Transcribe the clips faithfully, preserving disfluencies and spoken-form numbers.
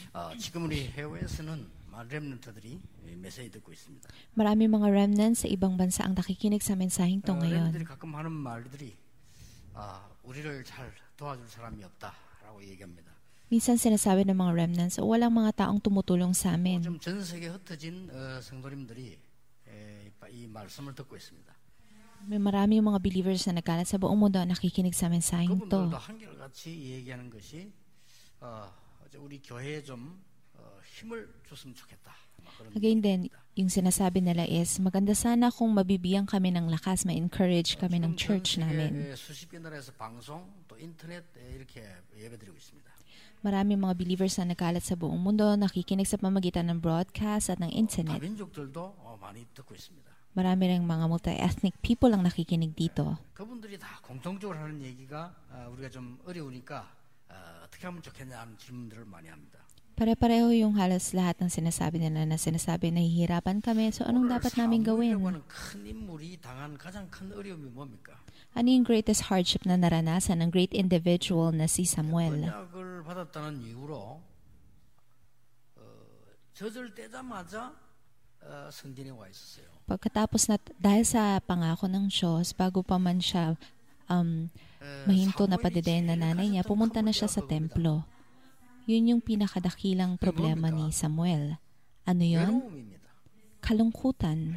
어, 지금 우리 해외에서는 렘넌트들이 메시지 듣고 있습니다. Marami mga remnants sa ibang bansa ang nakikinig sa mensaheng to 어, ngayon. 렘넌트들이 가끔 하는 말들이 아, 우리를 잘 도와줄 사람이 없다라고 얘기합니다. Minsan sinasabi ng mga remnants, o walang mga taong tumutulong sa amin. 좀 전 세계 흩어진 어, 성도님들이 에, 이 말씀을 듣고 있습니다. May marami yung mga believers na nagkalat sa buong mundo ang nakikinig sa mensaheng to. 그분들도 한결같이 얘기하는 것이 어, 우리 교회에 좀 어, 힘을 줬으면 좋겠다. Again din, yung sinasabi nila is, maganda sana kung mabibigyan kami ng lakas, ma-encourage kami ng church namin. 수십 개 나라에서 방송, 또 인터넷 이렇게 예배드리고 있습니다. Marami mga believers na nagkalat sa buong mundo, nakikinig sa pamamagitan ng broadcast at ng internet. 다민족들도 어, 많이 듣고 있습니다. Marami ring mga multi-ethnic people ang nakikinig dito. 그분들이 다 공통적으로 하는 얘기가 어, 우리가 좀 어려우니까 어, 어떻게 하면 좋겠냐는 질문들을 많이 합니다. Pare-pareho yung halos lahat ng sinasabi nila na sinasabi nahihirapan kami, so anong dapat namin gawin? 큰 인물이 당한 가장 큰 어려움이 뭡니까? Ano yung greatest hardship na naranasan ng great individual na si Samuel? 언약을 받았다는 이유로 어, 젖을 떼자마자 어, 성전에 와 있었어요. Pagkatapos na, dahil sa pangako ng Diyos, bago pa man siya um, mahinto na padidayan na nanay niya, pumunta na siya sa templo. Yun yung pinakadakilang problema ni Samuel. Ano yun? Kalungkutan.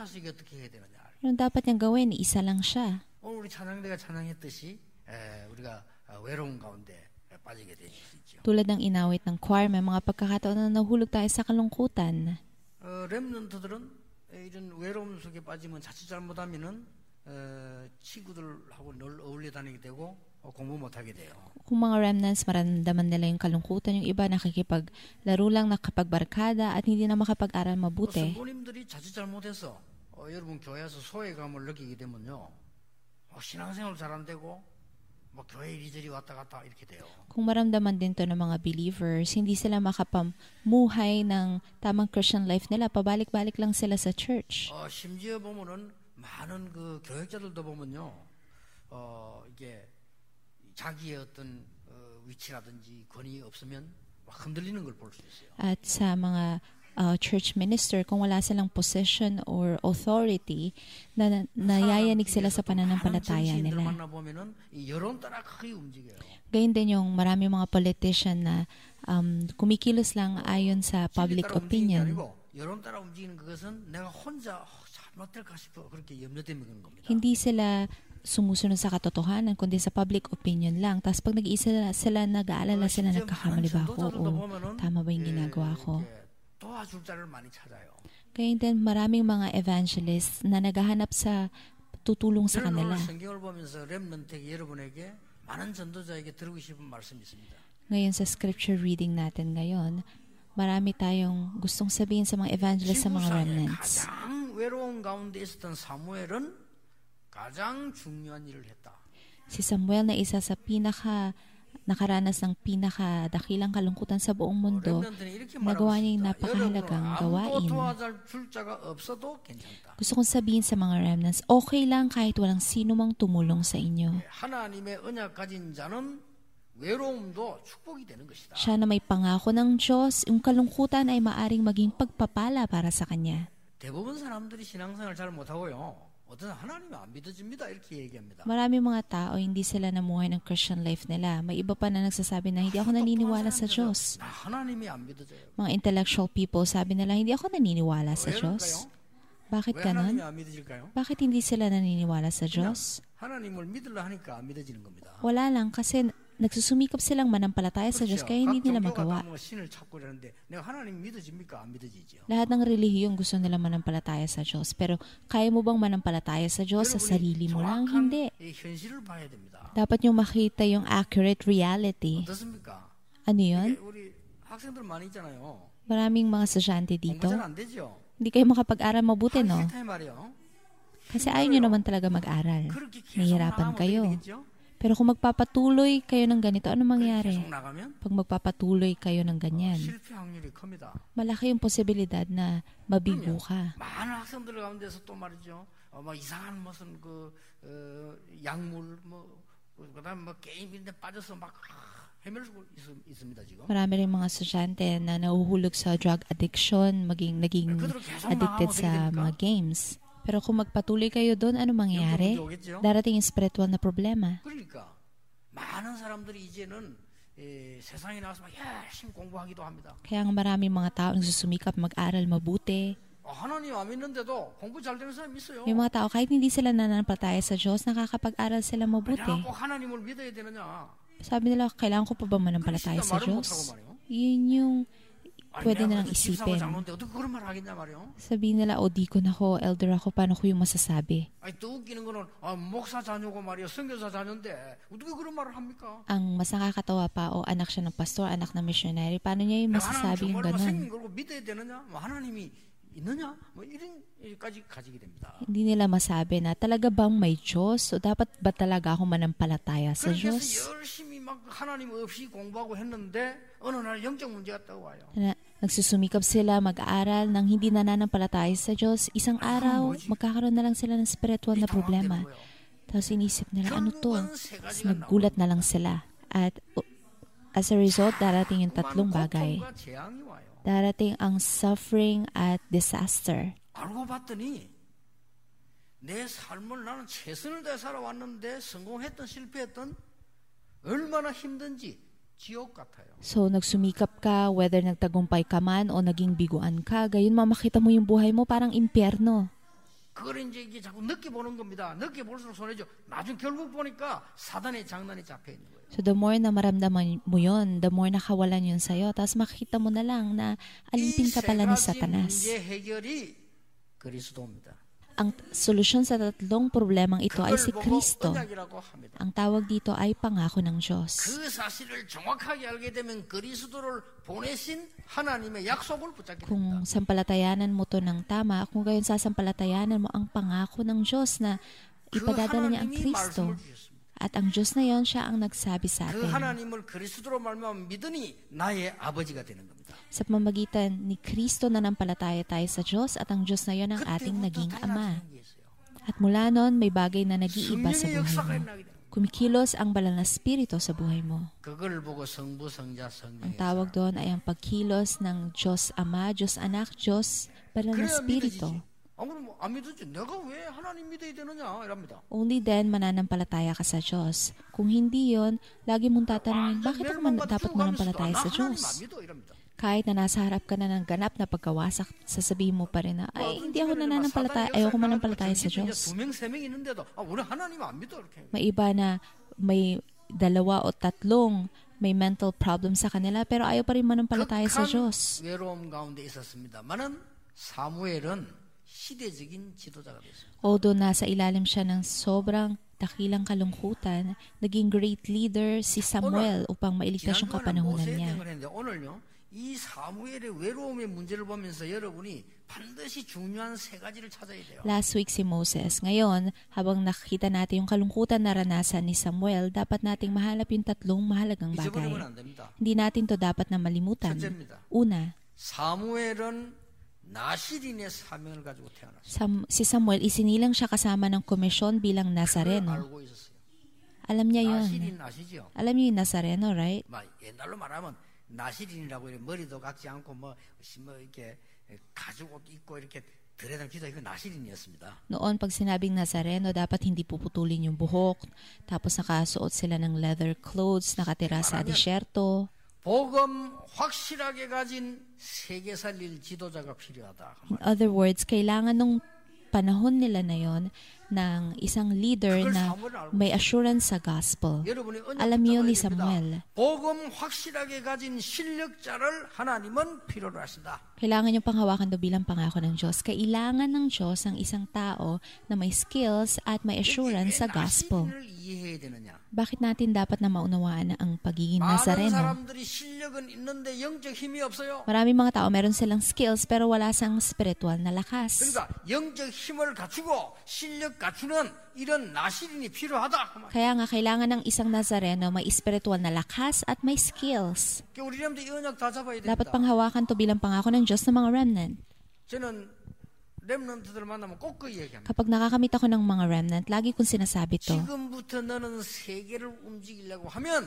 Anong dapat niyang gawin? Isa lang siya. 오늘 우리 찬양대가 찬양했듯이 에, 우리가 외로운 가운데 빠지게 될 수 있죠. Tulad ng inawit ng choir, may mga pagkakataon na nahulog tayo sa kalungkutan. 어, 렘넌트들은 이런 외로움 속에 빠지면 자칫 잘못하면은 어, 친구들하고 늘 어울려 다니게 되고 어, 공부 못 하게 돼요. Kung mga remnants maramdaman nila yung kalungkutan, yung iba nakikipaglaro lang, nakapagbarkada at hindi na makapag-aral mabuti. 성도님들이 자칫 잘못해서 어, 여러분 교회에서 소외감을 느끼게 되면요. 어, 신앙생활 잘 안 되고 뭐 교회 이리저리 왔다 갔다 이렇게 돼요. Kung maramdaman din to ng mga believers, hindi sila makapamuhay ng tamang Christian life nila, pabalik-balik lang sila sa church. 어, 심지어 보면은 많은 그 교역자들도 보면요. 어, 이게 자기의 어떤 어, 위치라든지 권위 없으면 막 흔들리는 걸 볼 수 있어요. At sa mga uh, church minister, kung wala silang position or authority, na nayayanig sila sa pananampalataya nila. Gayun din yung marami mga politician na um, kumikilos lang ayon sa public opinion. Hindi sila sumusunod sa katotohanan, kundi sa public opinion lang. Tapos pag nag-iisa sila, nag-aalala sila, nagkakamali ba ako? O tama ba yung ginagawa ko? Kaya din maraming mga evangelists na naghahanap sa tutulong sa kanila. Ngayon sa scripture reading natin ngayon, marami tayong gustong sabihin sa mga evangelists, sa mga remnants. Si Samuel na isa sa pinaka nakaranas ng pinakadakilang kalungkutan sa buong mundo, nagawa niya yung napakahalagang gawain. Gusto kong sabihin sa mga remnants, okay lang kahit walang sino mang tumulong sa inyo. Siya na may pangako ng Diyos, yung kalungkutan ay maaring maging pagpapala para sa Kanya. 대부분 사람들이 신앙생활 잘 못하고요. Marami mga tao, hindi sila namuhay ng Christian life nila. May iba pa na nagsasabi na hindi ako naniniwala sa Diyos. Mga intellectual people sabi nila, hindi ako naniniwala sa Diyos. Bakit ganon? Bakit hindi sila naniniwala sa Diyos? Wala lang, kasi nagsusumikap silang manampalataya sa Diyos kaya hindi nila magawa. Lahat ng relihiyong gusto nila manampalataya sa Diyos. Pero kaya mo bang manampalataya sa Diyos sa sarili mo lang? Hindi. Dapat nyo makita yung accurate reality. Ano yun? Maraming mga estudyante dito. Hindi kayo makapag-aral mabuti, no? Kasi ayaw nyo naman talaga mag-aral. Nahihirapan kayo. Pero kung magpapatuloy kayo ng ganito, ano mangyari? Pag magpapatuloy kayo ng ganyan, malaki yung posibilidad na mabigo ka. 헤매고 있- 있습니다 지금. Marami rin mga estudyante na nahuhulog sa drug addiction, maging naging 그대로 계속 addicted 망하면 어떻게 sa 됩니까? mga games. Pero kung magpatuloy kayo doon, ano mangyayari? 영적 문제 오겠죠? Darating yung spiritual na problema. 그러니까 많은 사람들이 이제는 에, 세상에 나와서 막 열심히 공부하기도 합니다. Kaya nga maraming mga tao nagsusumikap mag-aral mabuti. 어, 하나님 안 믿는데도 공부 잘 되는 사람 있어요. May mga tao kahit hindi sila nananampalataya sa Diyos, nakakapag-aral sila mabuti. 내가 꼭 하나님을 믿어야 되느냐? Sabi nila, kailangan ko pa ba manampalataya sa Diyos? Yun yung pwede nilang isipin. 장로인데 어떻게 그런 말 하겠냐 말이요? Sabihin nila, o di ko na ko, elder ako, paano ko yung masasabi? 아니 또 웃기는 거는 아, 목사 자녀고 말이요, 선교사 자녀인데 어떻게 그런 말을 합니까? Ang mas nakakatawa pa, o anak siya ng pastor, anak ng missionary, paano niya yung 하나님 masasabi yung 정말 생긴 ganun? 걸고 믿어야 되느냐? 뭐 하나님이 있느냐? 뭐 이런 일까지 가지게 됩니다. Hindi nila masabi na talaga bang may Diyos? O dapat ba talaga ako manampalataya sa 그래서 Diyos? 열심히 막 하나님 없이 공부하고 했는데 어느 날 영적 문제가 떠와요. Na, nagsusumikap sila mag-aaral nang hindi nananampalataya sa Diyos. Isang araw, magkakaroon na lang sila ng spiritual na problema. Tapos inisip nila, ano to? Tapos naggulat na lang sila. At uh, as a result, darating yung tatlong bagay. 고통과 재앙이 와요. Darating ang suffering at disaster. 알고 봤더니 내 삶을 나는 최선을 다해 살아왔는데 성공했던 실패했던 얼마나 힘든지 지옥 같아요. So, nagsumikap ka, whether nagtagumpay ka man o naging biguan ka, gayon mamakita mo yung buhay mo parang impyerno. 그걸 이제 이게 자꾸 늦게 보는 겁니다. 늦게 볼수록 손해죠. 나중 결국 보니까 사단의 장난이 잡혀 있는 거예요. So, the more na maramdaman mo yun, the more nakawalan yun sa'yo. Tapos makikita mo na lang na alipin ka pala ni Satanas. 문제 해결이 그리스도입니다. Ang solusyon sa tatlong problemang ito ay si 그걸 보고 Kristo. 언약이라고 합니다. Ang tawag dito ay pangako ng Diyos. 그 사실을 정확하게 알게 되면 그리스도를 보내신 하나님의 약속을 붙잡게 됩니다. Kung sampalatayanan mo to ng tama, kung gayon sasampalatayanan mo ang pangako ng Diyos na 그 ipadadala niya ang 하나님이 Kristo. 말씀을 주셨습니다. At ang Diyos na yon, siya ang nagsabi sa 그 atin. 하나님을 그리스도로 말미암아 믿으니 나의 아버지가 되는 겁니다. Sa pamamagitan ni Kristo na nampalataya tayo sa Diyos at ang Diyos na yon ang ating 그때부터 naging Ama. 달라지는 게 있어요. At mula noon, may bagay na nag-iiba sa 성령의 buhay 역사가 mo. 일어나게 됩니다. Kumikilos ang banal na spirito sa buhay mo. 그걸 보고 성부, 성자, Ang 성령의 tawag doon ay ang pagkilos ng Diyos Ama, Diyos Anak, Diyos banal na 그래야 spirito. 믿어지지. 아, 그럼 안 믿어지. 내가 왜 하나님 믿어야 되느냐 이랍니다. Only then mananampalataya ka sa Diyos. Kung hindi yon, lagi mong tatanungin, bakit ako man dapat manampalataya sa Diyos? 믿어 이랍니다. Kahit na nasa harap ka na ng ganap na pagkawasak, sasabihin mo pa rin na, ay, hindi ako nananampalataya, ayoko manampalataya sa Diyos. 두 명, 세 명 있는데도 아, 우리 하나님 안 믿어 이렇게. May iba na may dalawa o tatlong may mental problem sa kanila, pero ayaw pa rin manampalataya sa Diyos. 외로움 가운데 있었습니다만은 사무엘은 시대적인 지도자가 됐어요. Although nasa ilalim siya ng sobrang dakilang kalungkutan, naging great leader si Samuel upang mailigtas yung 지난번에 kapanahunan 모세에 niya. 대한 걸 했는데 오늘요 이 사무엘의 외로움의 문제를 보면서 여러분이 반드시 중요한 세 가지를 찾아야 돼요. Last week si Moses. Ngayon, habang nakikita natin yung kalungkutan na naranasan ni Samuel, dapat nating mahanap yung tatlong mahalagang bagay. 잊어버리면 안 됩니다. Hindi natin to dapat na malimutan. 첫째입니다. Una, 사무엘은 나시린의 사명을 가지고 태어났어요. Sam- si Samuel, isinilang siya kasama ng komisyon bilang 그걸 Nazareno. 알고 있었어요. Alam niya yun. 나시린 아시죠? Alam niyo yung Nazareno, right? 막 옛날로 말하면 나시린이라고 이렇게 머리도 각지 않고 뭐, 뭐 이렇게 가죽 옷 입고 이렇게 들여다기도 이거 나시린이었습니다. Noon, pag sinabing Nazareno, dapat hindi puputulin yung buhok. Tapos nakasuot sila ng leather clothes, nakatira sa disyerto. 복음 확실하게 가진 세계 살릴 지도자가 필요하다. In other words, kailangan nung panahon nila na yon ng isang leader na may assurance sa gospel. 여러분이 Alam niyo ni 언약 Samuel, 복음 확실하게 가진 실력자를 하나님은 필요로 하신다. kailangan niyong panghawakan to bilang pangako ng Diyos. Kailangan ng Diyos ang isang tao na may skills at may assurance sa gospel. 나시린을 이해해야 되느냐? Bakit natin dapat na maunawaan ang pagiging 많은 Nazareno? 사람들이 실력은 있는데 영적 힘이 없어요. Maraming mga tao meron silang skills pero wala sang spiritual na lakas. 그러니까 영적 힘을 갖추고 실력 갖추는 이런 나시린이 필요하다. Kaya nga kailangan ng isang Nazareno may spiritual na lakas at may skills. 우리 렘들 이 언약 다 잡아야 Dapat 됩니다. panghawakan to bilang pangako ng Diyos ng mga remnant. 저는 렘넌트들 만나면 꼭 그 얘기합니다. Kapag nakakamit ako ng mga remnant, lagi kong sinasabi to. 지금부터 너는 세계를 움직이려고 하면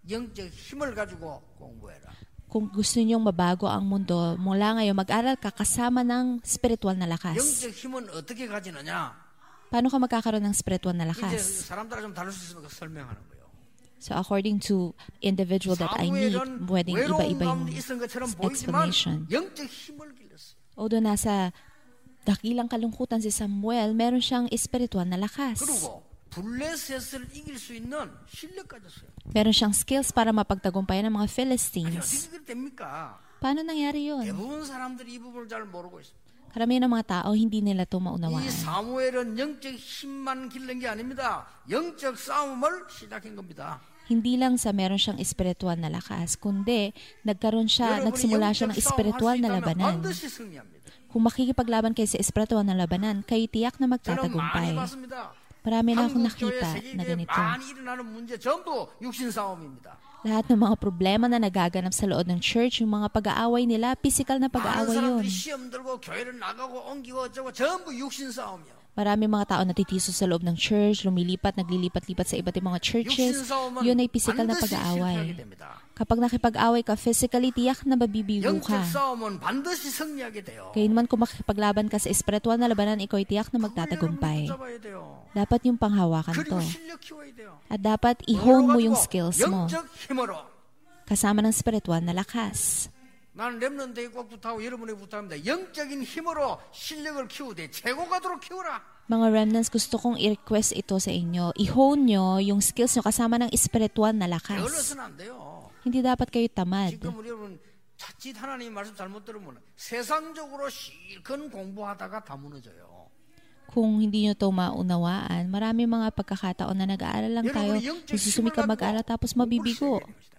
영적 힘을 가지고 공부해라. Kung gusto niyong mabago ang mundo, mula ngayon mag-aral ka kasama ng spiritual na lakas. 영적 힘은 어떻게 가지느냐? Paano ka magkakaroon ng spiritual na 이제 lakas? 사람 따라 좀 다를 수 있으니까 설명하는 거예요. So according to individual that I meet, 사무엘은 pwedeng 외로운 iba-iba yung 가운데 있은 것처럼 보이지만 explanation. 영적 힘을 길렀어요. Although nasa dakilang kalungkutan si Samuel, meron siyang espiritual na lakas. 그리고 블레셋을 이길 수 있는 실력 가졌어요. Meron siyang skills para mapagtagumpayan ng mga 아니 Philistines. 어떻게 그렇게 됩니까? Paano nangyari yun? 대부분 사람들이 이 부분을 잘 모르고 있습니다. Karamihan ng mga tao, hindi nila ito 이 maunawaan. 사무엘은 영적 힘만 기른 게 아닙니다. 영적 싸움을 시작한 겁니다. Hindi lang sa meron siyang espiritual na lakas, kundi nagkaroon siya, nagsimula siya ng espiritual na labanan. 반드시 승리합니다. Kung makikipaglaban kayo sa espiritual na labanan, kayo tiyak na 저는 많이 magtatagumpay. 봤습니다. Marami na akong 한국 교회 nakita na 세계에 ganito. 많이 일어나는 문제 전부 육신 싸움입니다. Lahat ng mga problema na nagaganap sa loob ng church, yung mga pag-aaway nila, physical na 많은 pag-aaway yun. 사람들이 시험 들고 교회를 나가고 옮기고 어쩌고 전부 육신 싸움이요. Marami mga tao natitiso sa loob ng church, lumilipat, naglilipat-lipat sa iba't ibang mga churches. 육신 싸움은 Yun ay physical na 반드시 실패하게 pag-aaway. 됩니다. Kapag nakipag-away ka, physically, tiyak na mabibigo 영적 ka. 싸움은 반드시 승리하게 돼요. Gayunman kung makikipaglaban ka sa espiritual na labanan, ikaw ay tiyak na 그걸 여러분이 magtatagumpay. 붙잡아야 돼요. Dapat yung panghawakan 그리고 to. 실력 키워야 돼요. At dapat i-hone mo yung 가지고 skills mo. 영적 힘으로. Kasama ng spiritual na lakas. 나는 렘넌트에 꼭 부탁하고 여러분에게 부탁합니다. 영적인 힘으로 실력을 키우되 최고가도록 키워라. Mga remnants, gusto kong i-request ito sa inyo. I-hone nyo yung skills nyo kasama ng espiritual na lakas. 게을러서는 안 돼요. Hindi dapat kayo tamad. 지금 우리 여러분 자칫 하나님 말씀 잘못 들으면 세상적으로 실컷 공부하다가 다 무너져요. Kung hindi nyo ito maunawaan, marami mga pagkakataon na nag-aaral lang tayo, susumikap mag-aaral tapos mabibigo.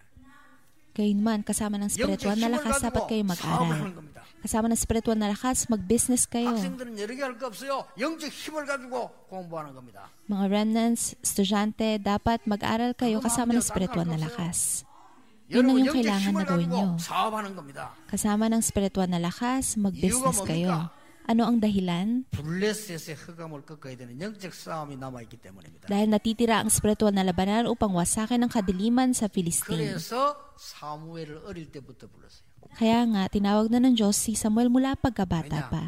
Gayunman, kasama ng spiritual na lakas, dapat kayo mag-aral. Kasama ng spiritual na lakas, mag-business kayo. 학생들은 여러 개 할 거 없어요. 영적 힘을 가지고 공부하는 겁니다. Mga remnants, estudyante, dapat mag-aral kayo kasama ng spiritual na lakas. Yun lang 여러분 yung 영적 kailangan 힘을 na gawin nyo. 가지고 사업하는 겁니다. Kasama ng spiritual na lakas, mag-business 이유가 kayo. 뭡니까? Ano ang dahilan? 블레셋의 흑암을 꺾어야 되는 영적 싸움이 남아있기 때문입니다. Dahil natitira ang spiritual na labanan upang wasakin ang kadiliman sa Philistine. 그래서 사무엘을 어릴 때부터 불렀어요. Kaya nga, tinawag na ng Diyos si Samuel mula pagkabata 왜냐? pa.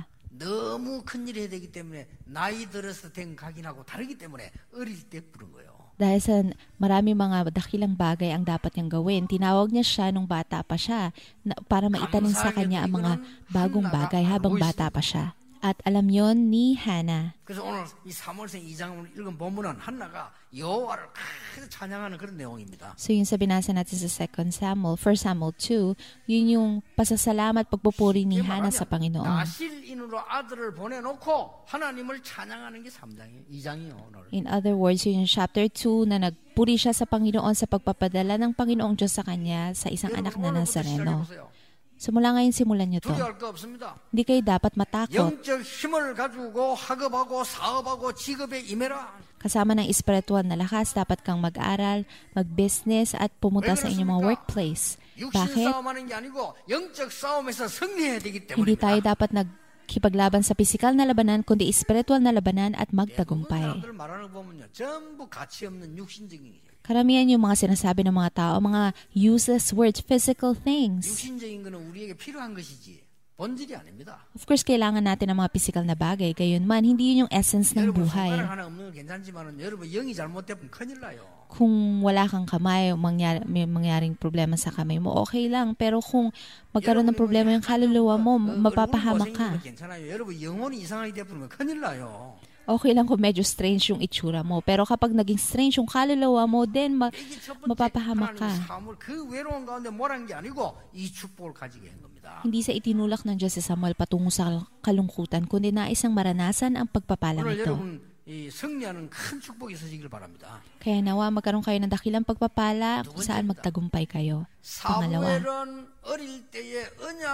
너무 큰일 해야 되기 때문에 나이 들어서 된 각인하고 다르기 때문에 어릴 때 부른 거예요. Dahil sa marami mga dakilang bagay ang dapat niyang gawin, tinawag niya siya nung bata pa siya na, para maitanim sa kanya ang mga bagong bagay habang bata pa siya. At alam yon ni Hannah. 그래서 오늘 이 사무엘상 이 장을 읽은 본문은 한나가 여호와를 크게 찬양하는 그런 내용입니다. So yung sa binasa natin sa Second Samuel, First Samuel two, yun yung pasasalamat pagpupuri ni Hannah sa Panginoon. 나실인으로 아들을 보내놓고 하나님을 찬양하는 게 삼 장이에요. 이 장이요 오늘. In other words, yun yung chapter two na nagpuri siya sa Panginoon sa pagpapadala ng Panginoong Diyos sa kanya sa isang anak na Nazareno. So mula ngayon simulan nyo to. 두려워할 거 없습니다. Hindi kayo dapat matakot. 영적 힘을 가지고 학업하고 사업하고 직업에 임해라. Kasama ng espiritual na lakas, dapat kang mag-aral, mag-business at pumunta sa inyong mga workplace. 육신 Bakit? 싸움하는 게 아니고 영적 싸움에서 승리해야 되기 Hindi tayo 때문입니다. dapat nagkipaglaban sa pisikal na labanan, kundi espiritual na labanan at 대부분 magtagumpay. 사람들 말하는 거 보면요, 전부 가치 없는 육신적인 게 Karamihan yung mga sinasabi ng mga tao, mga useless words, physical things. 육신적인 거는 우리에게 필요한 것이지 본질이 아닙니다. Of course, kailangan natin ng mga physical na bagay. Gayunman, hindi yun yung essence ng 여러분 buhay. 손가락 하나 없는 건 괜찮지만은 여러분 영이 잘못되면 큰일 나요. Kung wala kang kamay, mangyari, may mangyaring problema sa kamay mo, okay lang. Pero kung magkaroon ng problema yung kaluluwa mo, mapapahamak ka. 괜찮아요. 여러분 영혼이 이상하게 되면 큰일 나요. Okay lang kung medyo strange yung itsura mo. Pero kapag naging strange yung kaluluwa mo, then ma- 이게 첫 번째 mapapahamak ka. 하나님의 사물 그 외로운 가운데 몰한 게 아니고 이 축복을 가지게 한 겁니다. Hindi sa itinulak ng Diyos si Samuel patungo sa kalungkutan, kundi na isang maranasan ang pagpapalang 오늘 ito. 여러분 이 승리하는 큰 축복이 있으시길 바랍니다. Kaya nawa magkaroon kayo ng dakilang pagpapala kung saan magtagumpay kayo. Pangalawa, 사무엘은 어릴 때에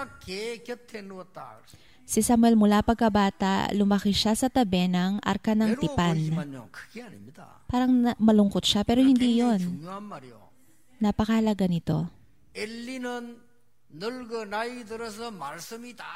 언약궤 곁에 누웠다. si Samuel mula pagkabata, lumaki siya sa tabi ng arka ng 외로워 tipan. 보이지만요, 그게 아닙니다. Parang na- malungkot siya, pero hindi 굉장히 yon. 중요한 말이요. Napakahalaga nito. 엘리는 늙어 나이 들어서 말씀이 다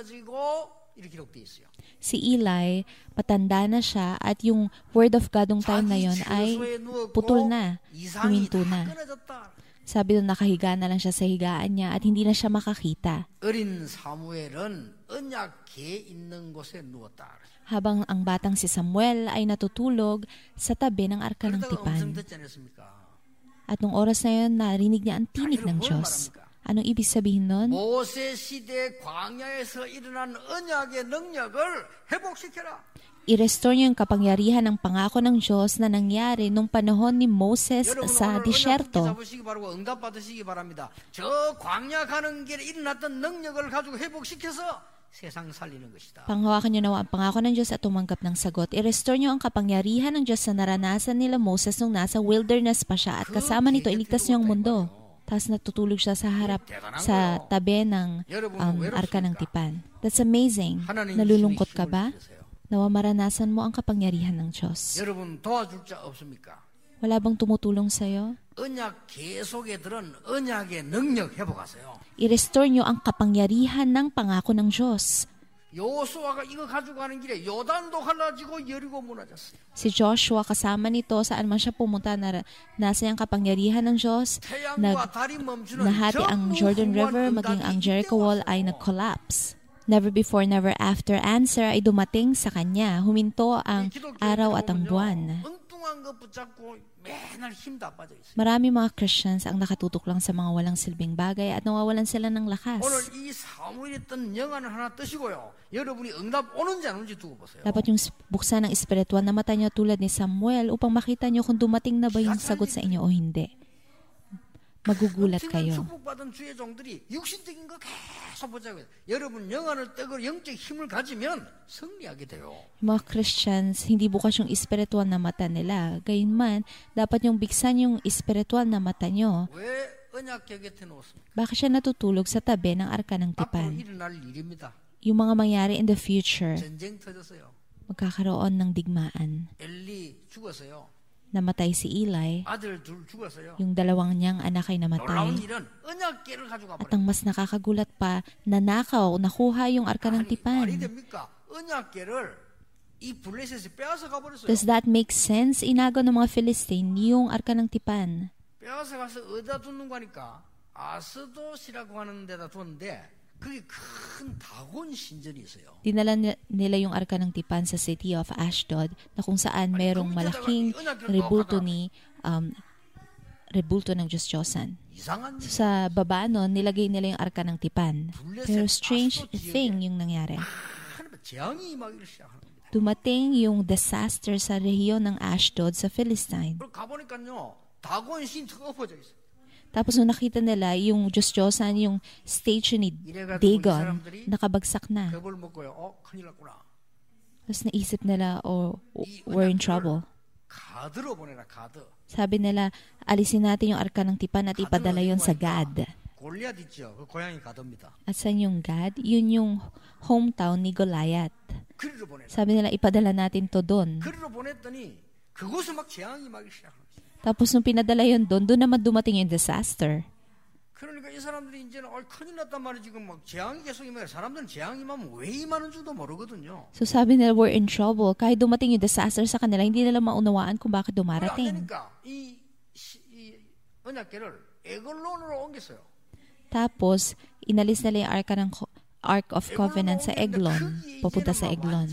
끊어지고 이렇게 기록되어 있어요. Si Eli, patanda na siya at yung word of God ng time na yon ay 처소에 누웠고 putol na, 이상이 huminto 다 na. 끊어졌다. Sabi doon, nakahiga na lang siya sa higaan niya at hindi na siya makakita. 어린 사무엘은 언약궤 있는 곳에 누웠다. Habang ang batang si Samuel ay natutulog sa tabi ng arka ng 그러다가 tipan. 음성 듣지 않았습니까? At nung oras na yun, narinig niya ang tinig ng Diyos. Anong ibig sabihin nun? 모세 시대 광야에서 일어난 언약의 능력을 회복시켜라. I-restore niyo yung kapangyarihan ng pangako ng Diyos na nangyari nung panahon ni Moses sa disyerto. 잡으시기 바라고 응답 받으시기 바랍니다. 저 광야 가는 길에 일어났던 능력을 가지고 회복시켜서 세상 살리는 것이다. Panghawakan niyo nawa ang pangako ng Diyos at tumanggap ng sagot. I-restore niyo ang kapangyarihan ng Diyos na naranasan nila Moses nung nasa wilderness pa siya at kasama nito iligtas niyo ang mundo. Tapos natutulog siya sa harap, sa tabi ng um, arka ng tipan. That's amazing. Nalulungkot ka ba? Nawa maranasan mo ang kapangyarihan ng Diyos. 여러분 도와줄 자 없습니까? Wala bang tumutulong sa'yo? 언약궤 속에 들은 언약의 능력 회복하세요. I-restore niyo ang kapangyarihan ng pangako ng Diyos. 여호수아가 이거 가지고 가는 길에 요단도 갈라지고 여리고 무너졌어요. Si Joshua kasama nito saan man siya pumunta na nasa yung kapangyarihan ng Diyos. Nag, nahati ang Jordan River maging ang Jericho Wall ay nag-collapse. Never before, never after answer ay dumating sa kanya. Huminto ang araw at ang buwan. Marami mga Christians ang nakatutok lang sa mga walang silbing bagay at nawawalan sila ng lakas. Dapat yung buksan ng espiritual na mata niyo tulad ni Samuel upang makita niyo kung dumating na ba yung sagot sa inyo o hindi. Magugulat kayo. Mga Christians, hindi bukas yung espiritual na mata nila. Gayunman, dapat yung biksan yung espiritual na mata nyo. Bakit siya natutulog sa tabi ng arka ng tipan? Yung mga mangyari in the future, magkakaroon ng digmaan. Namatay si Eli, yung dalawang niyang anak ay namatay. At ang mas nakakagulat pa, nanakaw, nakuha yung arka ng tipan. Does that make sense? Inago ng mga Philistine yung arka ng tipan. Dinala nila yung arka ng tipan sa city of Ashdod na kung saan mayroong malaking rebulto ni um, rebulto ng Diyos-Diyosan. So, sa baba nun, nilagay nila yung arka ng tipan. Pero strange thing yung nangyari. Dumating yung disaster sa rehiyon ng Ashdod sa Philistine. Tapos nung nakita nila yung Diyos-Diyosan, yung statue ni Dagon, nakabagsak na. Tapos naisip nila, oh, we're in trouble. Sabi nila, alisin natin yung arka ng tipan at ipadala yon sa Gad. At saan yung Gad? Yun yung hometown ni Goliath. Sabi nila, ipadala natin to doon. Tapos nung pinadala yun doon, doon naman dumating yung disaster. So sabi nila, we're in trouble. Kahit dumating yung disaster sa kanila, hindi nila maunawaan kung bakit dumarating. Tapos, inalis nila yung Ark ng Ark of Covenant sa Eglon, papunta sa Eglon.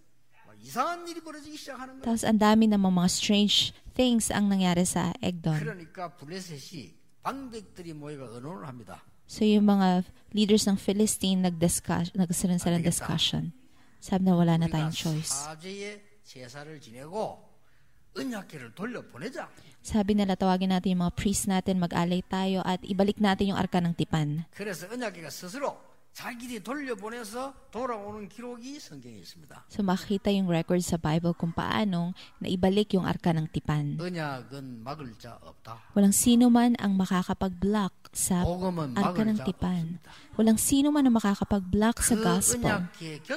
Tapos ang dami namang mga strange things ang nangyari sa Eglon. So yung mga leaders ng Philistine nag-discuss, nagkaroon sila ng discussion. Sabi na wala na tayong choice. Sabi nila, tawagin natin yung mga priest natin, mag-alay tayo at ibalik natin yung arka ng tipan. So makita yung record sa Bible kung paanong naibalik yung arka ng tipan. Walang sino man ang makakapag-block sa arka ng tipan. Walang sino man ang makakapag-block sa gospel.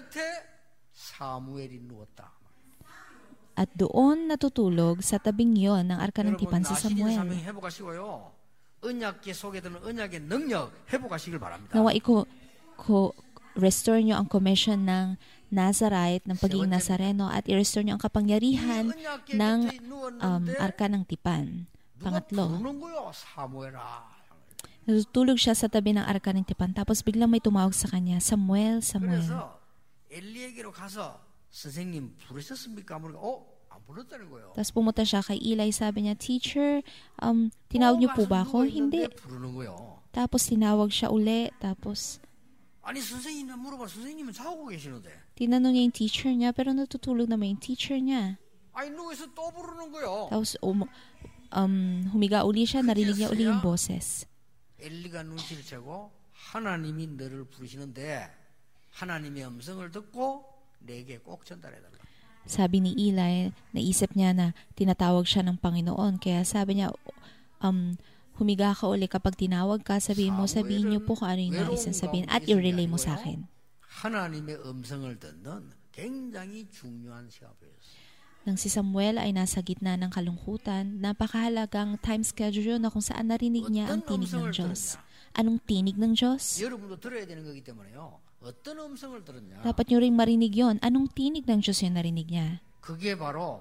At doon natutulog sa tabing yon ng arka ng tipan si Samuel. Nawa iko ko restore nyo ang commission ng Nazarite, ng pagiging Nazareno, at i-restore nyo ang kapangyarihan ng um, arka ng tipan. Pangatlo, 부르는 거요. 사무엘아. natutulog siya sa tabi ng arka ng tipan, tapos biglang may tumawag sa kanya, Samuel, Samuel. 그래서 엘리에게로 가서 선생님 부르셨습니까? 그러니까 어? 안 불렀다는 거예요. Tapos pumunta siya kay Eli, sabi niya, Teacher, um, tinawag niyo po ba ako? Hindi. 부르는 거요. Tapos tinawag siya uli, tapos 아니 선생님이 물어봐. 선생님은 자고 계시는데. tinanong niya yung teacher niya, pero natutulog naman yung teacher niya. 아니 누워서 또 부르는 거요. Tapos um, um, humiga uli siya, narinig niya uli yung boses. 엘리가 눈치를 채고 하나님이 너를 부르시는데 하나님의 음성을 듣고 내게 꼭 전달해달라. Sabi ni Eli, naisip niya na tinatawag siya ng Panginoon. Kaya sabi niya, um, humiga ka uli kapag tinawag ka, sabihin mo, sabihin niyo po kung ano yung nais na sabihin at i-relay mo sa akin. 하나님의 음성을 듣는 굉장히 중요한 시간표였어요. Nang si Samuel ay nasa gitna ng kalungkutan, napakahalagang time schedule yun na kung saan narinig niya ang tinig ng Diyos. Anong tinig ng Diyos? 여러분도 들어야 되는 거기 때문에요. 어떤 음성을 들었냐? Dapat niyo ring marinig yon. Anong tinig ng Diyos yung narinig niya? 그게 바로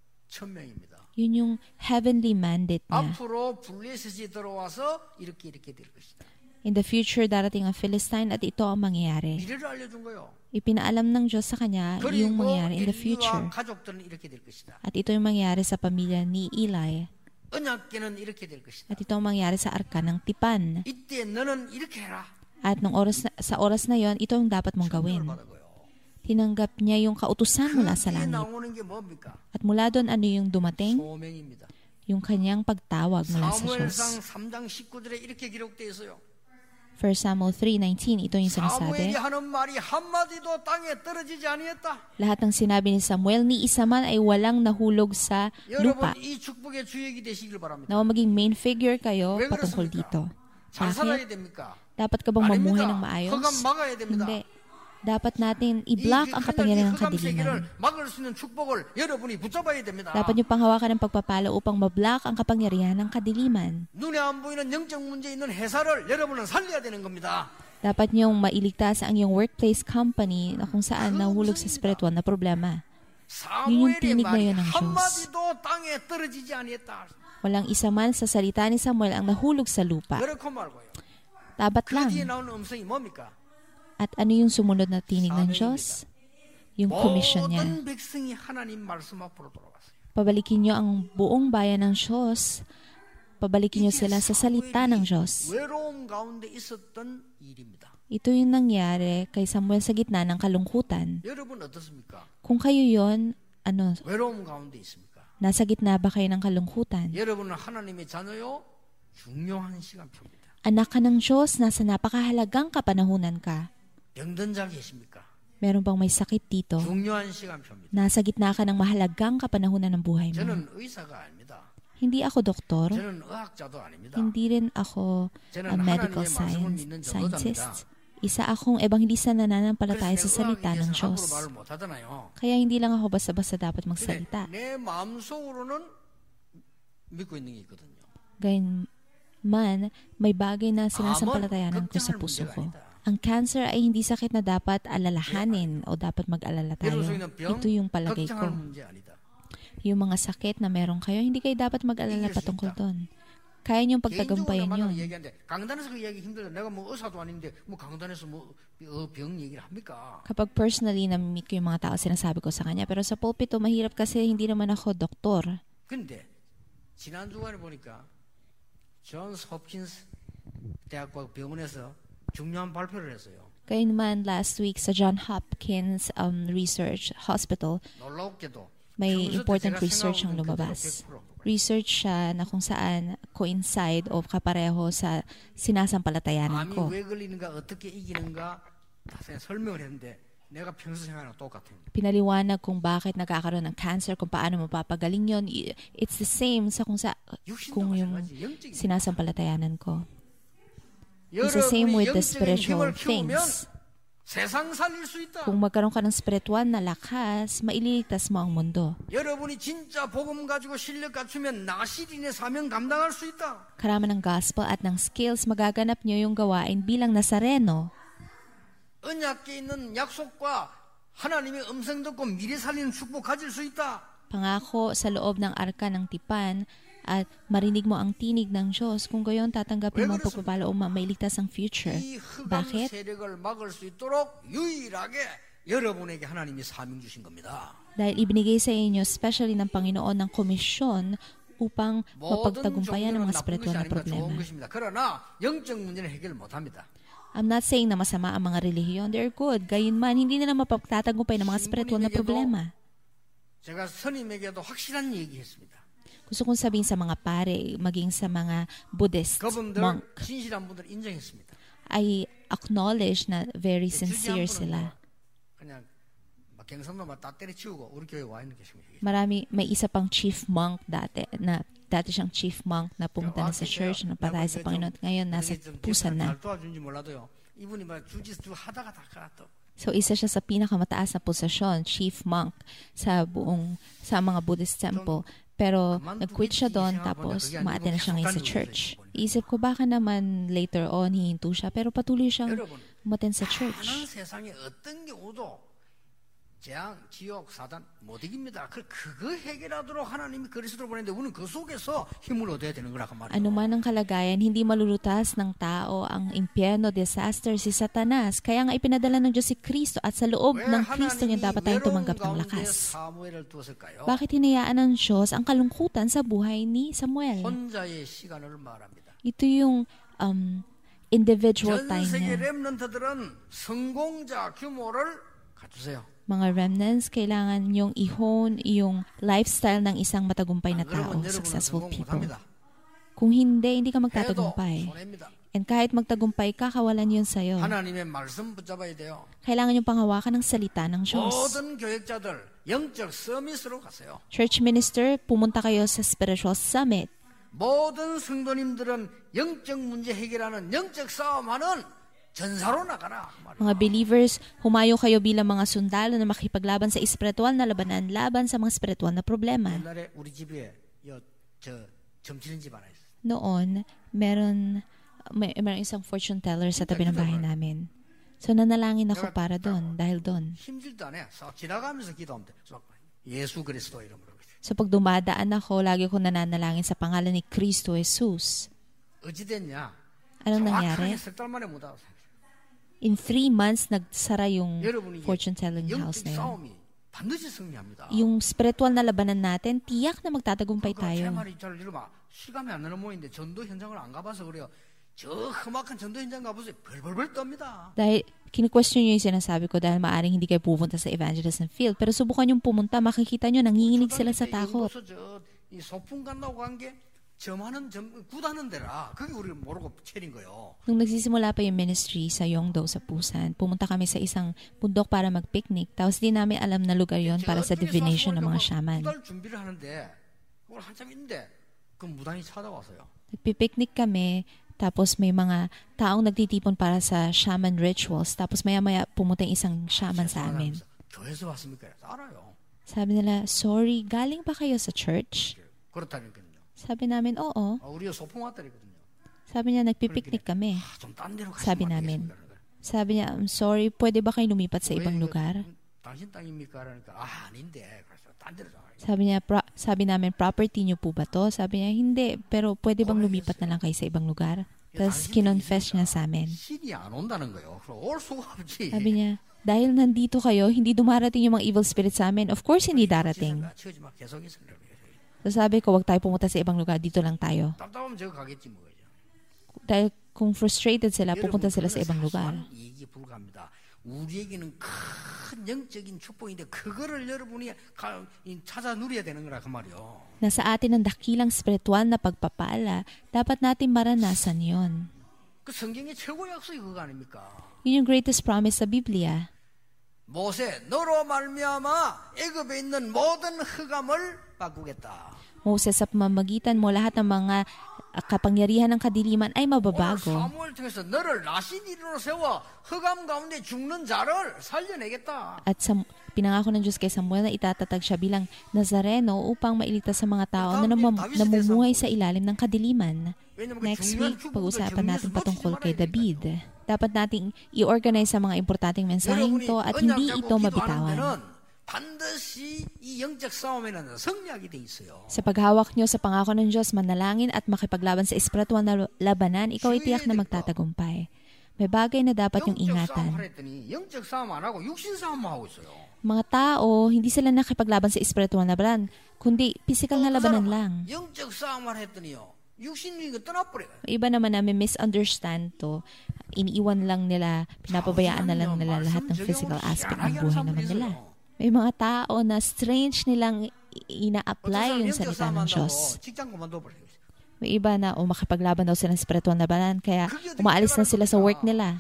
천명입니다. Yun yung heavenly mandate niya. 앞으로 블레셋이 들어와서 이렇게 이렇게 될 것이다. In the future, darating ang Philistine at ito ang mangyayari. 미래를 알려준 거요. Ipinaalam ng Diyos sa kanya yung 그리고 mangyayari in the 엘리와 future. 가족들은 이렇게 될 것이다. At ito yung mangyayari sa pamilya ni Eli. 언약궤는 이렇게 될 것이다. At ito ang mangyayari sa arka ng tipan. 이때 너는 이렇게 해라. At nung oras na, sa oras na yon, ito ang dapat mong gawin. Tinanggap niya yung kautusan mula sa langit. 나오는 게 뭡니까? At mula doon, ano yung dumating? 소명입니다. Yung kanyang pagtawag mula sa Diyos. 사무엘상 삼 장 십구 절에 이렇게 기록되어 있어요. First Samuel three nineteen, ito yung 사무엘이 sinasabi. 하는 말이 한마디도 땅에 떨어지지 아니했다. Lahat ng sinabi ni Samuel, ni isa man ay walang nahulog sa lupa. 여러분 이 축복의 주역이 되시길 바랍니다. Na maging main figure kayo 왜 patungkol 그렇습니까? dito. 잘 살아야 Bakit? 됩니까? Dapat ka bang mamuhay ng 아닙니다. maayos? 흑암 막아야 됩니다. Hindi. Dapat natin 이 i-block ang kapangyarihan ng 흑암 kadiliman. 세계를 막을 수 있는 축복을 여러분이 붙잡아야 됩니다. Dapat nyo panghawakan ng pagpapala upang mablock ang kapangyarihan ng kadiliman. 눈에 안 보이는 영적 문제 있는 회사를 여러분은 살려야 되는 겁니다. Dapat nyong mailigtas ang iyong workplace company na kung saan nahulog sa spiritual na problema. Yun yung 사무엘의 tinig na 말이 yun ng Diyos. 한마디도 땅에 떨어지지 아니했다. Walang isa man sa salita ni Samuel ang nahulog sa lupa. 그렇고 말고요. Tapat 그 lang. 뒤에 나오는 음성이 뭡니까? At ano yung sumunod na tinig ng Diyos? Yung commission niya. 모든 백성이 하나님 말씀 앞으로 돌아왔어요. Pabalikin nyo ang buong bayan ng Diyos. Pabalikin nyo sila sa salita ng Diyos. 외로움 가운데 있었던 일입니다. Ito yung nangyari kay Samuel sa gitna ng kalungkutan. 여러분 어떻습니까? Kung kayo yon, ano, 외로움 가운데 있습니까? nasa gitna ba kayo ng kalungkutan? 여러분은 하나님의 자녀요? 중요한 시간표입니다. Anak ka ng Diyos, nasa napakahalagang kapanahunan ka. 병든 자 계십니까? Meron bang may sakit dito? 중요한 시간표입니다. Nasa gitna ka ng mahalagang kapanahunan ng buhay mo. 저는 의사가 아닙니다. Hindi ako doktor. 저는 의학자도 아닙니다. Hindi rin ako 저는 a medical 하나님의 말씀을 science 믿는 scientist. 전도자입니다. Isa akong ebanghilista na nananampalataya 그래서 sa salita 의학에 ng 대해서 Diyos. 함부로 말을 못하잖아요. Kaya hindi lang ako basta-basta dapat 근데 magsalita. 내 마음속으로는 믿고 있는 게 있거든요. Gayun man, may bagay na sinasampalatayanan ko sa puso ko. Ang cancer ay hindi sakit na dapat alalahanin o dapat mag-alala tayo. Ito yung palagay ko. 걱정할 문제 아니다. Yung mga sakit na meron kayo, hindi kayo dapat mag-alala patungkol doon. Kaya niyong pagtagumpayan 개인적으로 yun. 얘기하는데 강단에서 그 얘기 힘들다. 내가 뭐 의사도 아닌데 뭐 강단에서 뭐병 얘기를 합니까? Kapag personally na-meet ko yung mga tao, sinasabi ko sa kanya. Pero sa pulpito, mahirap kasi hindi naman ako doktor. 근데 지난 주간에 보니까 존스 홉킨스 대학과 병원에서 중요한 발표를 했어요. Kaya naman last week sa John Hopkins um, Research Hospital, 놀랍게도 may 평소 때 important 제가 research ang 생각하는 그대로 lumabas. 백 퍼센트. Research siya na kung saan coincide o kapareho sa sinasampalatayanan 암이 ko. 왜 걸리는가 어떻게 이기는가 다 설명을 했는데 내가 평소 생각하는 똑같아요. Pinaliwanag kung bakit nagkakaroon ng cancer, kung paano mapapagaling yon. It's the same sa kung, sa, kung yung sinasampalatayanan ko. It's the same with the spiritual things. 세상 살릴 수 있다. Kung magkaroon ka ng spiritual na lakas, maililigtas mo ang mundo. 여러분이 진짜 복음 가지고 실력 갖추면 나시린의 사명 감당할 수 있다. Karaman ng gospel at ng skills, magaganap nyo yung gawain bilang Nazareno. 언약궤에 있는 약속과 하나님의 음성 듣고 미래 살리는 축복 가질 수 있다. Pangako sa loob ng arka ng tipan, at marinig mo ang tinig ng Diyos. Kung gayon, tatanggapin mo ang pagpapala o mailigtas ang future. 이 흑암 Bakit? 세력을 막을 수 있도록 유일하게 여러분에게 하나님이 사명 주신 겁니다. Dahil ibinigay sa inyo, especially ng Panginoon, ng komisyon upang 모든 mapagtagumpayan ang 종교는 mga 나쁜 것이 spiritual na 아닙니다. 좋은 problema. 것입니다. 그러나 영적 문제는 해결 못합니다. I'm not saying na masama ang mga relihiyon. They're good. Gayunman, hindi nila mapagtatagumpay ng mga spiritual na problema. 제가 스님에게도 확실한 얘기했습니다. Gusto kong sabihin sa mga pare, maging sa mga Buddhist 그분들 monk, 진실한 분들 인정했습니다. I acknowledge na very sincere 주지한 분은 sila. 뭐 그냥 막 경상도 막 다 때려치우고 우리 교회 와 있는 계십니다. Marami, may isa pang chief monk dati, na dati siyang chief monk na pumunta na sa church, na patay sa Panginoon. Ngayon, nasa pusan na. 잘 도와준지 몰라도요. 이분이 막 주지 주 하다가 다가 또 So, isa siya sa pinakamataas na posisyon, chief monk sa buong, sa mga Buddhist temple. Pero, nag-quit siya doon, tapos umaate na siya ngayon sa church. Isip ko, baka naman later on, hihinto siya, pero patuloy siyang umaten sa church. 많은 세상에 어떤 경우도 재앙, 지옥, 사단 못 이깁니다. 그 그거 해결하도록 하나님이 그리스도를 보냈는데 우리는 그 속에서 힘을 얻어야 되는 거라고 말이에요. Ano man ang kalagayan, hindi malulutas ng tao ang impyerno, disaster, si Satanas. Kaya nga ipinadala ng Diyos si Kristo at sa loob ng Kristo niya dapat tayong tumanggap ng lakas. 사무엘을 두었을까요? Bakit hinayaan ng Diyos ang kalungkutan sa buhay ni Samuel? 혼자의 시간을 말합니다. Ito yung um, individual time 전 세계 niya. 렘넌트들은 성공자 규모를 갖추세요. Mga remnants, kailangan yung i-hone yung lifestyle ng isang matagumpay na tao, successful people. Kung hindi, hindi ka magtatagumpay. And kahit magtagumpay ka, kawalan yun sa'yo. 하나님의 말씀 붙잡아야 돼요. Kailangan yung panghawakan ng salita ng Diyos. 모든 교역자들 영적 서밋으로 가세요. Church minister, pumunta kayo sa spiritual summit. 모든 성도님들은 영적 문제 해결하는 영적 싸움하는 전사로 나가라. Mga believers, humayo kayo bilang mga sundalo na makipaglaban sa espiritual na labanan, laban sa mga espiritual na problema. 옛날에 우리 집에 저 점치는 집 하나 있어요. Noon, meron, may, meron isang fortune teller sa tabi ng bahay namin. So nanalangin ako para doon, dahil doon. 힘들도 안 해. 지나가면서 기도하면 돼. 예수 그리스도 이름으로. So pag dumadaan ako, lagi ko nananalangin sa pangalan ni Kristo Jesus. 어찌 됐냐? Anong nangyari? 석 달 만에 못 왔어요. In three months, nagsara yung fortune telling house na yun. 싸움이 반드시 승리합니다. Yung spiritual na labanan natin, tiyak na magtatagumpay tayo. 제 말이 잘 들어봐. 시간이 안 나는 모임인데 전도 현장을 안 가봐서 그래요. 저 험악한 전도 현장 가보세요. 벌벌벌 떱니다. Dahil kini-question nyo yung sinasabi ko dahil maaring hindi kayo pupunta sa evangelism field. Pero subukan yung pumunta, makikita nyo, nanginginig sila sa takot. 이 소풍 간다고 한 게 점하는 점 굿하는 데라. 그게 우리를 모르고 체린 거예요. Nung nagsisimula pa yung ministry sa Yongdo sa Busan, pumunta kami sa isang bundok para mag-picnic. Tapos di namin alam na lugar yon para sa divination ng mga shaman. 두달 준비를 하는데 그걸 한참 있는데 그 무당이 찾아왔어요. Nagpipicnic kami, tapos may mga taong nagtitipon para sa shaman rituals. Tapos maya-maya pumunta yung isang shaman sa amin. 교회에서 왔습니까? 알아요. Sabi nila, sorry, galing ba kayo sa church? 그렇다니까요. Sabi namin, oo. 아, 우리가 소풍 왔다니거든요. Sabi niya, nagpipiknik kami. 아, 좀 딴 데로 가시면 Sabi 안 namin. 되겠습니까? Sabi niya, I'm sorry, pwede ba kayo lumipat sa 왜 ibang 이거 lugar? 당신 땅입니까? 그러니까 아, 아닌데. 그래서 딴 데로 가. Sabi niya, pro- sabi namin, property niyo po ba to? Sabi niya, hindi, pero pwede bang lumipat na lang kayo sa ibang lugar? Tapos kinonfess niya sa amin. 신이 안 온다는 거예요. 그래서 올 수가 없지. Sabi niya, dahil nandito kayo, hindi dumarating yung mga evil spirit sa amin. Of course, hindi darating. 치우지 마. 계속 있으려고. So sabi ko, wag tayo pumunta sa ibang lugar, dito lang tayo. 답답하면 저거 가겠지 뭐. Dahil kung frustrated sila, pupunta sila sa ibang lugar. 이익이 불가합니다. 우리에게는 큰 영적인 축복인데 그거를 여러분이 가, 찾아 누려야 되는 거라 그 말이요. Nasa atin ang dakilang spiritual na pagpapala, dapat natin maranasan yon. 그 성경의 최고 약속이 그거 아닙니까? Yun yung greatest promise sa Biblia. 모세 너로 말미암아 애굽에 있는 모든 흑암을 바꾸겠다. Moses, sa pamamagitan mo, lahat ng mga uh, kapangyarihan ng kadiliman ay 오늘 mababago. 사무엘 통해서 너를 나시니로 세워 흑암 가운데 죽는 자를 살려내겠다. At sa, pinangako ng Diyos kay Samuel na itatatag siya bilang Nazareno upang mailigtas sa mga tao na namam, namumuhay sa ilalim ng kadiliman. Next week, pag-usapan natin patungkol kay David. Dapat nating i-organize sa mga importanteng mensaheng to at hindi ito mabitawan. 반드시 이 영적 싸움에는 승리하게 돼 있어요. Sa paghawak nyo sa pangako ng Diyos, manalangin at makipaglaban sa espiritual na labanan, ikaw ay tiyak na magtatagumpay. May bagay na dapat yung 영적 싸움 ingatan. 하랬더니 영적 싸움 안 하고 육신 싸움만 하고 있어요. Mga tao, hindi sila nakipaglaban sa espiritual na labanan, kundi physical na labanan lang. 영적 싸움을 했더니요. 육신이 이거 떠나버려요. Iba naman namin misunderstand to. Iniiwan lang nila, pinapabayaan na lang nila lahat ng physical aspect ng buhay naman nila. May mga tao na strange nilang ina-apply yung salita ng Diyos. May iba na o makipaglaban daw sila ng spiritual na labanan, kaya umaalis na sila sa work nila.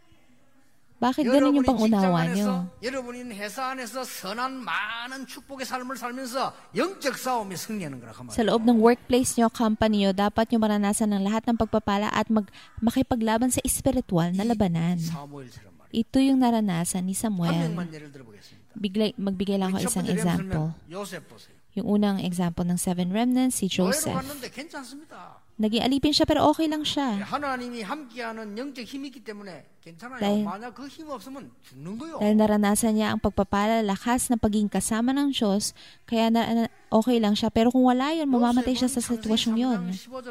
Bakit ganun yung pangunawa nyo? 여러분이 회사 안에서 선한 많은 축복의 삶을 살면서 영적 싸움에 승리하는 거라 Sa loob ng workplace nyo, company nyo, dapat nyo maranasan ng lahat ng pagpapala at mag makipaglaban sa espiritual na labanan. Ito yung naranasan ni Samuel. Biglay, magbigay lang ako isang example. Yung unang example ng seven remnants, si Joseph. Naging alipin siya pero okay lang siya. 하나님이 함께하는 영적 힘이 있기 때문에 괜찮아요. Dahil, 만약 그 힘 없으면 죽는 거요. dahil naranasan niya ang pagpapala, lakas na pagiging kasama ng Diyos, kaya na, okay lang siya. Pero kung wala yun, mamamatay siya sa sitwasyong yun.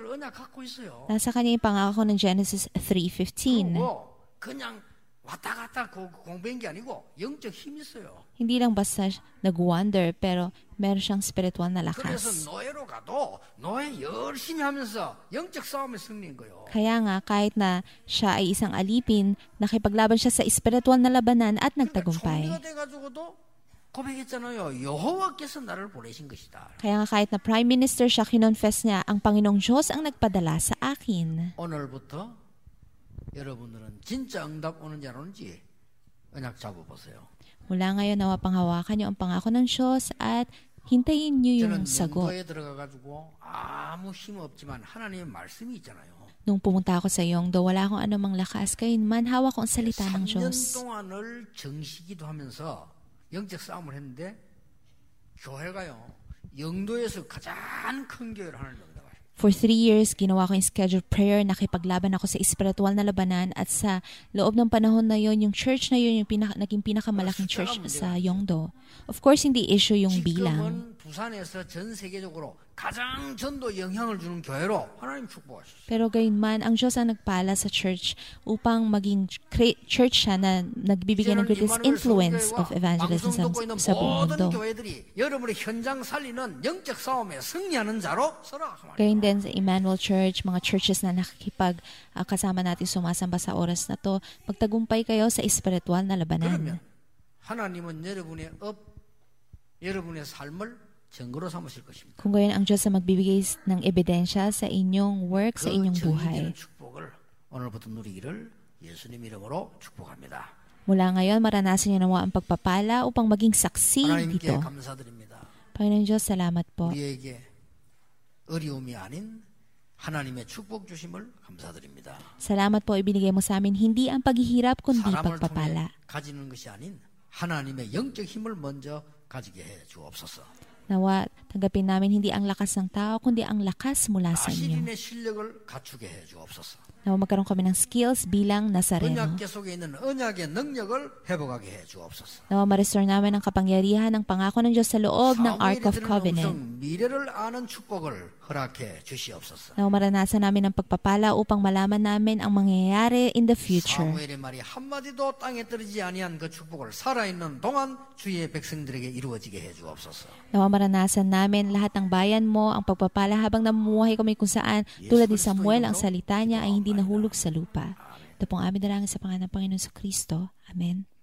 Nasa kanya yung pangako ng Genesis three fifteen. 그냥 왔다 갔다 공부한 게 아니고 영적 힘이 있어요. Hindi lang basta nag-wonder, pero meron siyang spiritual na 그래서 lakas. 노예로 가도 노예 열심히 하면서 영적 싸움에 승리인 거예요. Kaya nga, kahit na siya ay isang alipin, nakipaglaban siya sa spiritual na labanan at nagtagumpay. 총리가 돼가지고도 고백했잖아요. 여호와께서 나를 보내신 것이다. Kaya nga kahit na prime minister siya, kinonfess niya, ang Panginoong Diyos ang nagpadala sa akin. 오늘부터 여러분들은 진짜 응답 오는지 안 오는지 언약 잡아보세요. Mula ngayon, nawa panghawakan niyo ang pangako ng Diyos at hintayin niyo yung 저는 sagot. 영도에 들어가가지고 아무 힘 없지만 하나님의 말씀이 있잖아요. Nung pumunta ako sa Yongdo, wala akong anumang lakas, kayunman hawak ko ang salita ng 삼 년 Diyos. 동안을 정시기도 하면서 영적 싸움을 했는데 교회가요. 영도에서 가장 큰 교회를 하나님 응답하셨어요. For three years, ginawa ko yung scheduled prayer, nakipaglaban ako sa espiritual na labanan at sa loob ng panahon na yon, yung church na yun, yung pinaka, naging pinakamalaking church sa Yongdo. Of course, hindi issue yung bilang. 지금은 부산에서 전 세계적으로 가장 전도 영향을 주는 교회로 하나님 축복하셨어요. Pero gayunman, ang Diyos ang nagpala sa church upang maging church siya na nagbibigay ng greatest influence of evangelism sa, sa buong mundo. 교회들이 여러분의 현장 살리는 영적 싸움에 승리하는 자로 서라. Gayon din sa Emmanuel Church, mga churches na nakikipag uh, kasama natin sumasamba sa oras na to, magtagumpay kayo sa espiritual na labanan. 그러면 하나님은 여러분의 업, 여러분의 삶을 증거로 삼으실 것입니다. Kung gayon, ang Diyos ang magbibigay ng ebidensya sa inyong work, sa inyong 그 buhay. 정의되는 축복을 오늘부터 누리기를 예수님 이름으로 축복합니다. Mula ngayon, maranasan niyo nawa ang pagpapala upang maging saksi 하나님께 dito. 감사드립니다. Panginoon Diyos, salamat po. 우리에게 어려움이 아닌 하나님의 축복 주심을 감사드립니다. Salamat po, ibinigay mo sa amin hindi ang paghihirap, kundi 사람을 통해 pagpapala. 가지는 것이 아닌 하나님의 영적 힘을 먼저 가지게 해 주옵소서. Nawa, tanggapin namin hindi ang lakas ng tao, kundi ang lakas mula sa inyo. 나시린의 실력을 갖추게 해 주옵소서. Nawa, magkaroon kami ng skills bilang Nazareno. 언약계 속에 있는 언약의 능력을 회복하게 해 주옵소서. Nawa, ma-restore namin ang kapangyarihan ng pangako ng Diyos sa loob ng Ark of Covenant. 미래를 아는 축복을 허락해 주시옵소서. Nawa, maranasan namin ang pagpapala upang malaman namin ang mangyayari in the future. 사무엘의 말이 한마디도 땅에 떨어지지 아니한 그 축복을 살아있는 동안 주의 백성들에게 이루어지게 해 주옵소서. Nawa, maranasan namin lahat ng bayan mo ang pagpapala habang namumuhay kami kung saan tulad ni Samuel ang salita niya ay hindi nahulog sa lupa. Ito pong aming dalangin sa pangalan ng Panginoon sa Kristo. Amen.